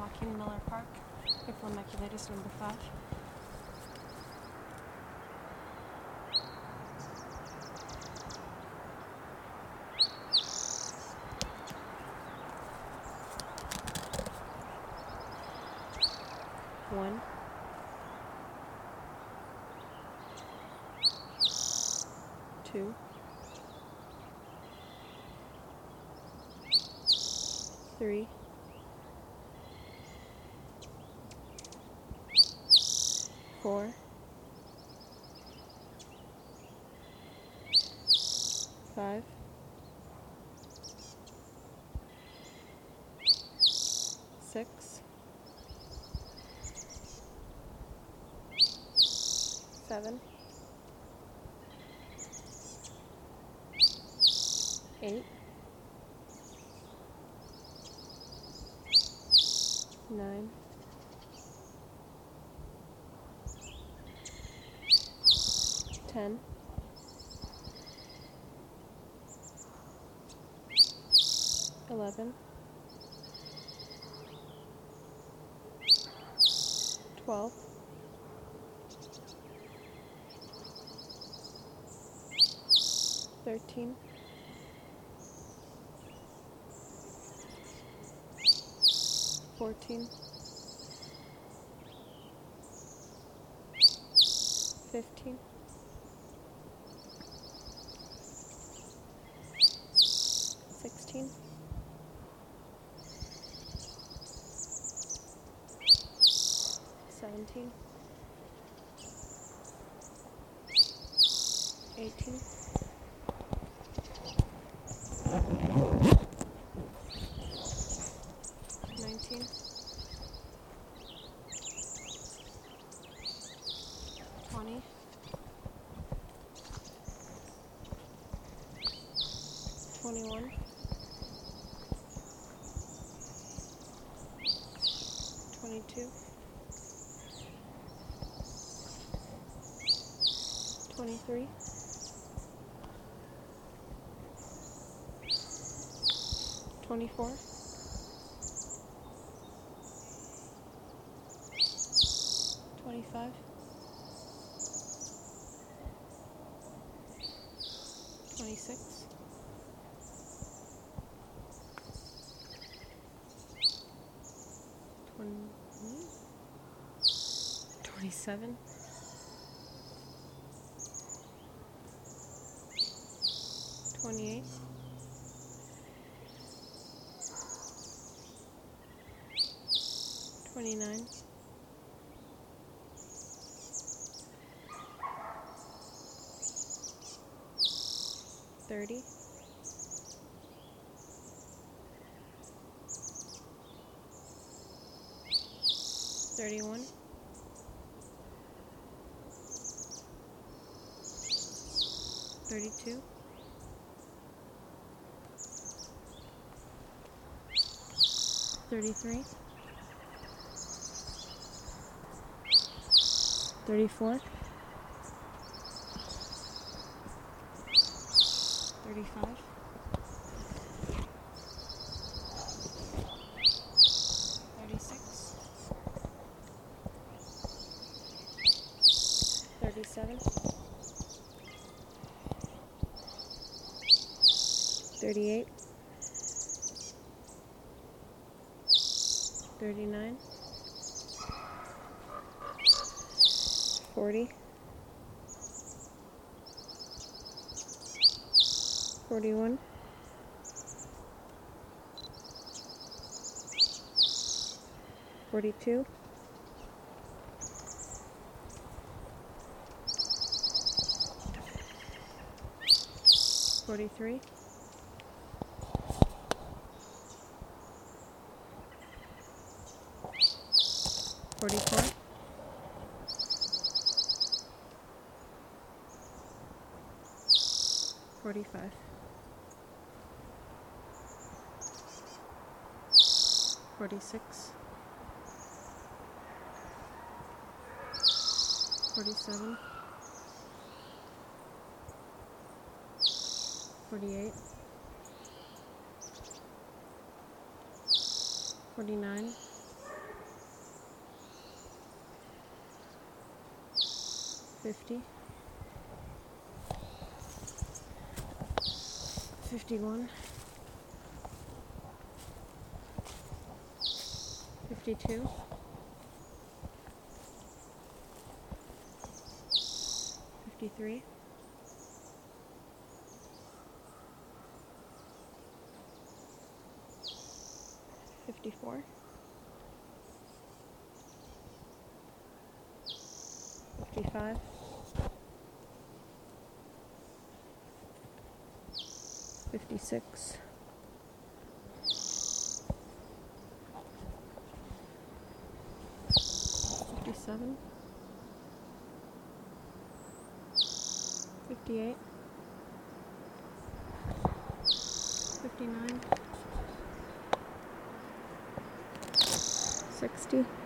Joaquin Miller Park, April Immaculatus, number 5. One, two, three, four, five, six, seven, 8, 9, 10, 11, 12, 13, 14, 15, 16, 17, 18, 19, 20, 21, 22, 23, 24, 25, 26, 27, 28, 29, 30, 31, 32, 33, 34, 35, 36, 37, 38, 39, 40, 41, 42, 43, 44, 45, 46, 47, 48, 49, 50, 51, 52, 53, 54, 55, 56, 57, 58, 59, 60,